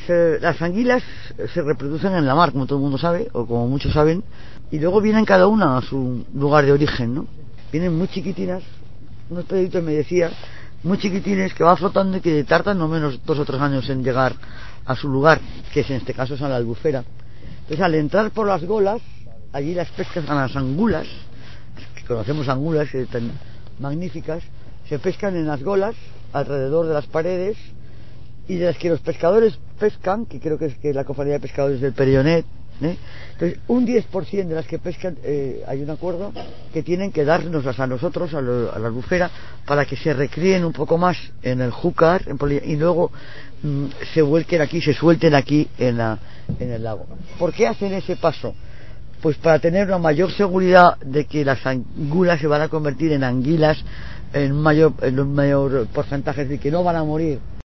las anguilas se reproducen en la mar, como todo el mundo sabe, o como muchos saben, y luego vienen cada una a su lugar de origen, ¿no? Vienen muy chiquitinas, unos peditos me decía, muy chiquitines que van flotando y que tardan no menos 2 o 3 años en llegar a su lugar, que es en este caso es a la albufera. Entonces al entrar por las golas, allí las pescas a las angulas, que conocemos angulas tan magníficas, se pescan en las golas, alrededor de las paredes, y de las que los pescadores pescan, que creo que es la cofradía de pescadores del Perionet, entonces un 10% de las que pescan, hay un acuerdo que tienen que dárnoslas a nosotros, a la albufera, para que se recríen un poco más en el júcar y luego se vuelquen aquí, se suelten aquí en el lago. ¿Por qué hacen ese paso? Pues para tener una mayor seguridad de que las angulas se van a convertir en anguilas en un mayor porcentaje, es decir, que no van a morir